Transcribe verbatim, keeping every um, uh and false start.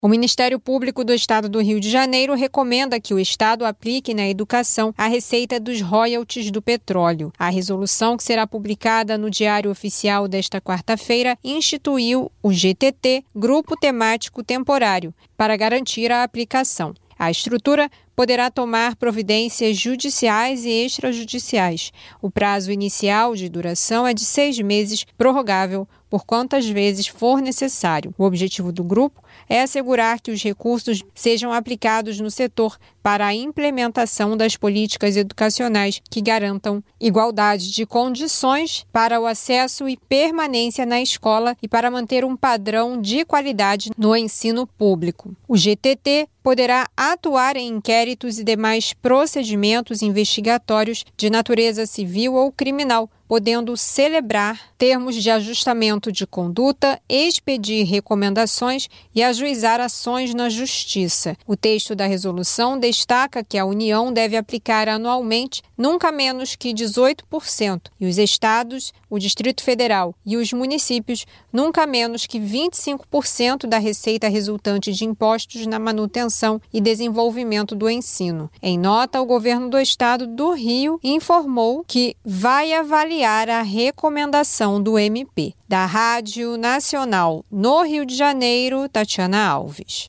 O Ministério Público do Estado do Rio de Janeiro recomenda que o Estado aplique na educação a receita dos royalties do petróleo. A resolução, que será publicada no Diário Oficial desta quarta-feira, instituiu o G T T, Grupo Temático Temporário, para garantir a aplicação. A estrutura poderá tomar providências judiciais e extrajudiciais. O prazo inicial de duração é de seis meses, prorrogável por quantas vezes for necessário. O objetivo do grupo é assegurar que os recursos sejam aplicados no setor para a implementação das políticas educacionais que garantam igualdade de condições para o acesso e permanência na escola e para manter um padrão de qualidade no ensino público. O G T T poderá atuar em inquéritos e demais procedimentos investigatórios de natureza civil ou criminal, podendo celebrar termos de ajustamento de conduta, expedir recomendações e ajuizar ações na Justiça. O texto da resolução destaca que a União deve aplicar anualmente nunca menos que dezoito por cento e os estados, o Distrito Federal e os municípios nunca menos que vinte e cinco por cento da receita resultante de impostos na manutenção e desenvolvimento do ensino. Em nota, o governo do estado do Rio informou que vai avaliar a recomendação do M P. Da Rádio Nacional no Rio de Janeiro, Tatiana Alves.